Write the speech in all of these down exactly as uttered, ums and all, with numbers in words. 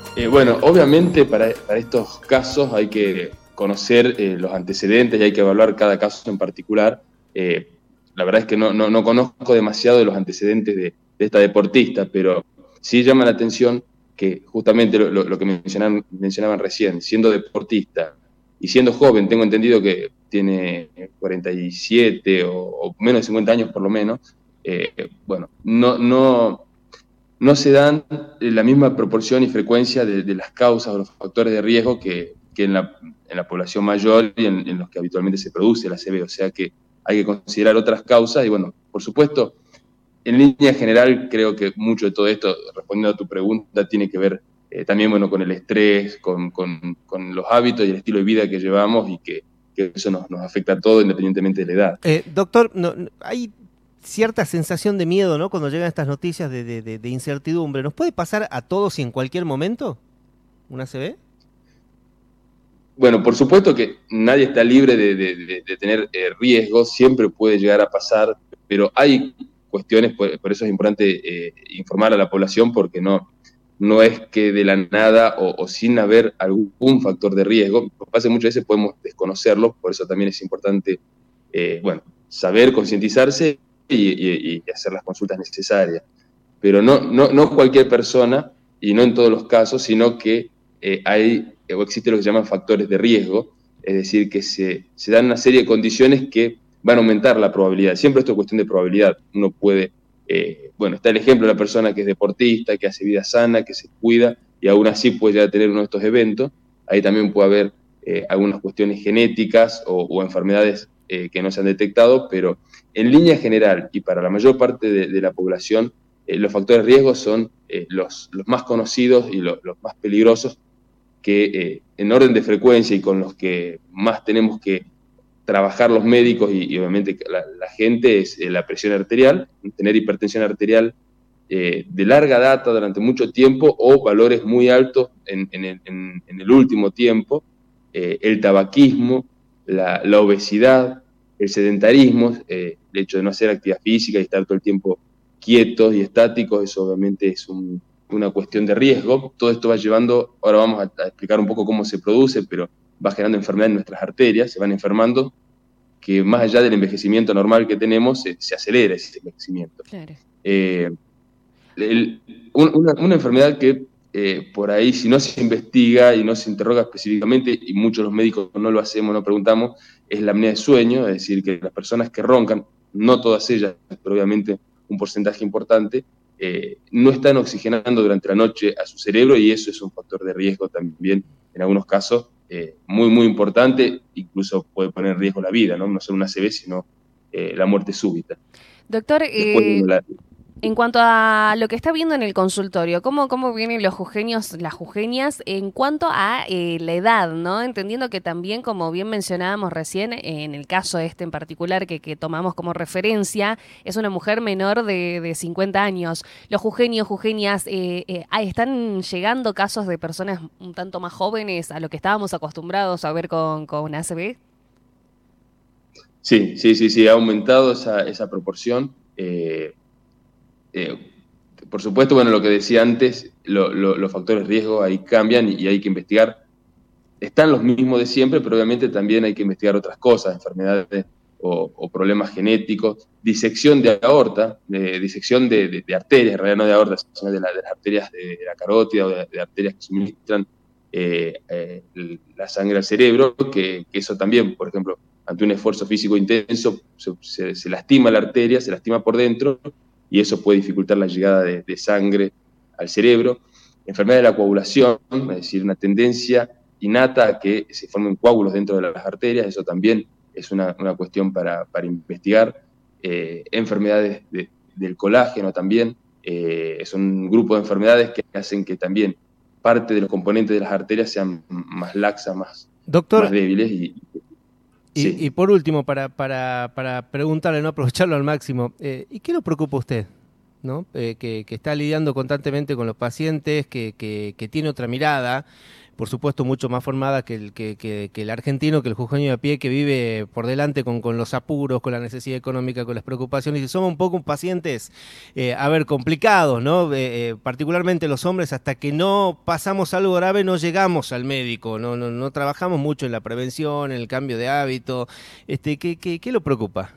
Eh, bueno, obviamente para, para estos casos hay que conocer eh, los antecedentes y hay que evaluar cada caso en particular. Eh, la verdad es que no, no, no conozco demasiado de los antecedentes de, de esta deportista, pero sí llama la atención que justamente lo, lo, lo que mencionaban, mencionaban recién, siendo deportista y siendo joven, tengo entendido que tiene cuarenta y siete o, o menos de cincuenta años por lo menos, eh, bueno, no, no, no se dan la misma proporción y frecuencia de, de las causas o los factores de riesgo que, que en, la, en la población mayor y en, en los que habitualmente se produce la A C V. O sea que hay que considerar otras causas y bueno, por supuesto, en línea general creo que mucho de todo esto, respondiendo a tu pregunta, tiene que ver eh, también bueno, con el estrés, con, con, con, los hábitos y el estilo de vida que llevamos y que, que eso nos, nos afecta a todo independientemente de la edad. Eh, doctor, no, no, hay cierta sensación de miedo, ¿no? Cuando llegan estas noticias de, de, de, de incertidumbre. ¿Nos puede pasar a todos y en cualquier momento una A C V? Bueno, por supuesto que nadie está libre de, de, de, de tener eh, riesgos, siempre puede llegar a pasar, pero hay cuestiones, por, por eso es importante eh, informar a la población, porque no, no es que de la nada o, o sin haber algún factor de riesgo, lo que pasa muchas veces podemos desconocerlo, por eso también es importante, eh, bueno, saber, concientizarse y, y, y hacer las consultas necesarias. Pero no, no, no cualquier persona, y no en todos los casos, sino que eh, hay o existe lo que se llaman factores de riesgo, es decir, que se, se dan una serie de condiciones que van a aumentar la probabilidad. Siempre esto es cuestión de probabilidad. Uno puede, eh, bueno, está el ejemplo de la persona que es deportista, que hace vida sana, que se cuida, y aún así puede ya tener uno de estos eventos. Ahí también puede haber eh, algunas cuestiones genéticas o, o enfermedades eh, que no se han detectado, pero en línea general y para la mayor parte de, de la población, eh, los factores de riesgo son eh, los, los más conocidos y lo, los más peligrosos, que eh, en orden de frecuencia y con los que más tenemos que trabajar los médicos y, y obviamente la, la gente es eh, la presión arterial, tener hipertensión arterial eh, de larga data durante mucho tiempo o valores muy altos en, en, el, en, en el último tiempo, eh, el tabaquismo, la, la obesidad, el sedentarismo, eh, el hecho de no hacer actividad física y estar todo el tiempo quietos y estáticos, eso obviamente es un, una cuestión de riesgo. Todo esto va llevando, ahora vamos a, a explicar un poco cómo se produce, pero va generando enfermedad en nuestras arterias, se van enfermando, que más allá del envejecimiento normal que tenemos, se, se acelera ese envejecimiento. Claro. Eh, el, un, una, una enfermedad que eh, por ahí, si no se investiga y no se interroga específicamente, y muchos los médicos no lo hacemos, no preguntamos, es la apnea de sueño, es decir, que las personas que roncan, no todas ellas, pero obviamente un porcentaje importante, eh, no están oxigenando durante la noche a su cerebro y eso es un factor de riesgo también, en algunos casos, eh, muy, muy importante, incluso puede poner en riesgo la vida, no, no solo una A C V, sino eh, la muerte súbita. Doctor, Después, eh, la, en cuanto a lo que está viendo en el consultorio, ¿cómo, cómo vienen los jujeños, las jujeñas en cuanto a eh, la edad, ¿no? Entendiendo que también, como bien mencionábamos recién, eh, en el caso este en particular que, que tomamos como referencia, es una mujer menor de, de cincuenta años. Los jujeños, jujeñas, eh, eh, ¿están llegando casos de personas un tanto más jóvenes a lo que estábamos acostumbrados a ver con, con A C V? Sí, sí, sí, sí, ha aumentado esa, esa proporción. Eh, Eh, por supuesto, bueno, lo que decía antes, lo, lo, los factores de riesgo ahí cambian y, y hay que investigar. Están los mismos de siempre, pero obviamente también hay que investigar otras cosas, enfermedades o, o problemas genéticos, disección de aorta, de, disección de, de, de arterias, en realidad no de aorta, sino de, la, de las arterias de, de la carótida o de, de arterias que suministran eh, eh, la sangre al cerebro, que, que eso también, por ejemplo, ante un esfuerzo físico intenso, se, se, se lastima la arteria, se lastima por dentro, y eso puede dificultar la llegada de, de sangre al cerebro. Enfermedad de la coagulación, es decir, una tendencia innata a que se formen coágulos dentro de las arterias, eso también es una, una cuestión para, para investigar. Eh, enfermedades de, del colágeno también, eh, es un grupo de enfermedades que hacen que también parte de los componentes de las arterias sean más laxas, más, Doctor, más débiles. Y, y, sí. y por último, para, para, para preguntarle, no aprovecharlo al máximo, eh, ¿y qué lo preocupa a usted? ¿No? Eh, que, que está lidiando constantemente con los pacientes, que, que, que tiene otra mirada, por supuesto, mucho más formada que el, que, que, que el argentino, que el jujeño de a pie, que vive por delante con, con los apuros, con la necesidad económica, con las preocupaciones, y somos un poco pacientes, eh, a ver, complicados, ¿no? Eh, eh, particularmente los hombres, hasta que no pasamos algo grave no llegamos al médico, no, no, no trabajamos mucho en la prevención, en el cambio de hábito. Este, ¿qué, qué, qué lo preocupa?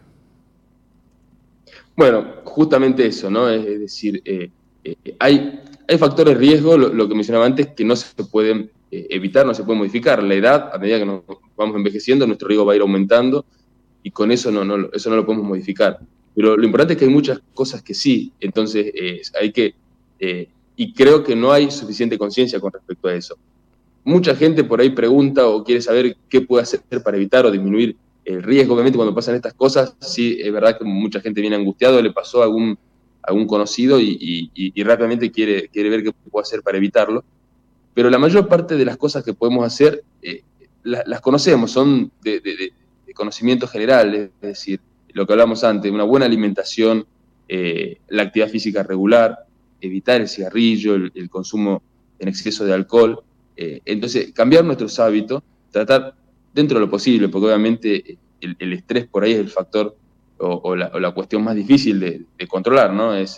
Bueno, justamente eso, ¿no? Es decir, eh, eh, hay, hay factores de riesgo, lo, lo que mencionaba antes, que no se pueden eh, evitar, no se pueden modificar. La edad, a medida que nos vamos envejeciendo, nuestro riesgo va a ir aumentando y con eso no, no, eso no lo podemos modificar. Pero lo importante es que hay muchas cosas que sí, entonces eh, hay que, eh, y creo que no hay suficiente conciencia con respecto a eso. Mucha gente por ahí pregunta o quiere saber qué puede hacer para evitar o disminuir el riesgo. Obviamente cuando pasan estas cosas, sí, es verdad que mucha gente viene angustiado, le pasó a algún, a algún conocido y, y, y rápidamente quiere, quiere ver qué puede hacer para evitarlo. Pero la mayor parte de las cosas que podemos hacer, eh, las, las conocemos, son de, de, de conocimiento general, es decir, lo que hablamos antes, una buena alimentación, eh, la actividad física regular, evitar el cigarrillo, el, el consumo en exceso de alcohol. Eh, entonces, cambiar nuestros hábitos, tratar dentro de lo posible, porque obviamente el, el estrés por ahí es el factor o, o, la, o la cuestión más difícil de, de controlar, ¿no? Es,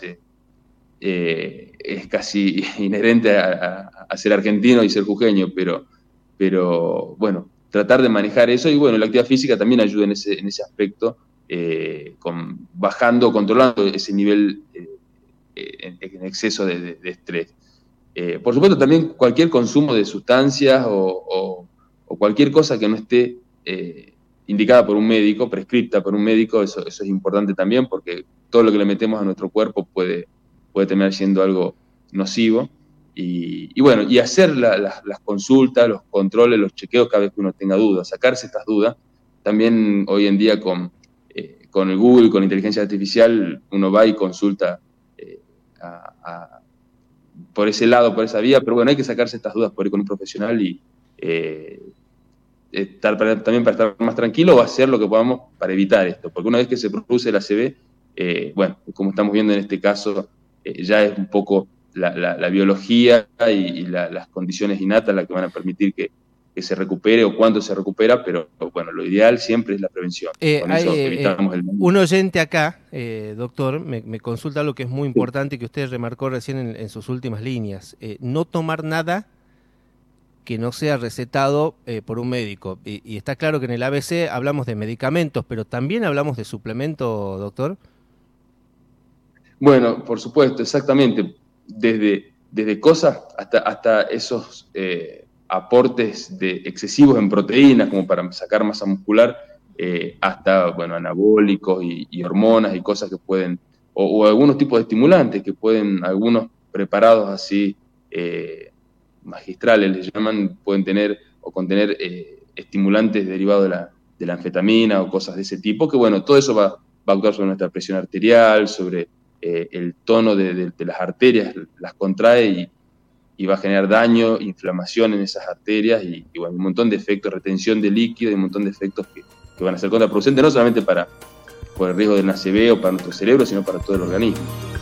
eh, es casi inherente a, a, a ser argentino y ser jujeño, pero, pero bueno, tratar de manejar eso y bueno, la actividad física también ayuda en ese, en ese aspecto, eh, con, bajando, controlando ese nivel eh, en, en exceso de, de, de estrés. Eh, por supuesto, también cualquier consumo de sustancias o, o, o cualquier cosa que no esté eh, indicada por un médico, prescripta por un médico, eso, eso es importante también, porque todo lo que le metemos a nuestro cuerpo puede, puede terminar siendo algo nocivo. Y, y bueno, y hacer la, la, las consultas, los controles, los chequeos cada vez que uno tenga dudas, sacarse estas dudas. También hoy en día con, eh, con el Google, con la inteligencia artificial, uno va y consulta eh, a, a por ese lado, por esa vía, pero bueno, hay que sacarse estas dudas por ir con un profesional y eh, estar para, también para estar más tranquilo o hacer lo que podamos para evitar esto, porque una vez que se produce el A C V, eh, bueno, como estamos viendo en este caso, eh, ya es un poco la, la, la biología y, y la, las condiciones innatas las que van a permitir que, que se recupere o cuándo se recupera, pero bueno, lo ideal siempre es la prevención. Eh, Con hay, eso evitamos eh, el... Un oyente acá, eh, doctor, me, me consulta lo que es muy importante y que usted remarcó recién en, en sus últimas líneas. Eh, no tomar nada que no sea recetado eh, por un médico. Y, y está claro que en el A B C hablamos de medicamentos, pero también hablamos de suplemento, doctor. Bueno, por supuesto, exactamente. Desde, desde cosas hasta, hasta esos... Eh, aportes de excesivos en proteínas como para sacar masa muscular, eh, hasta bueno, anabólicos y, y hormonas y cosas que pueden, o, o algunos tipos de estimulantes que pueden, algunos preparados así eh, magistrales les llaman, pueden tener o contener eh, estimulantes derivados de la, de la anfetamina o cosas de ese tipo, que bueno, todo eso va, va a actuar sobre nuestra presión arterial, sobre eh, el tono de, de, de las arterias, las contrae y y va a generar daño, inflamación en esas arterias y, y bueno, un montón de efectos, retención de líquido y un montón de efectos que, que van a ser contraproducentes, no solamente para, por el riesgo del A C V o para nuestro cerebro, sino para todo el organismo.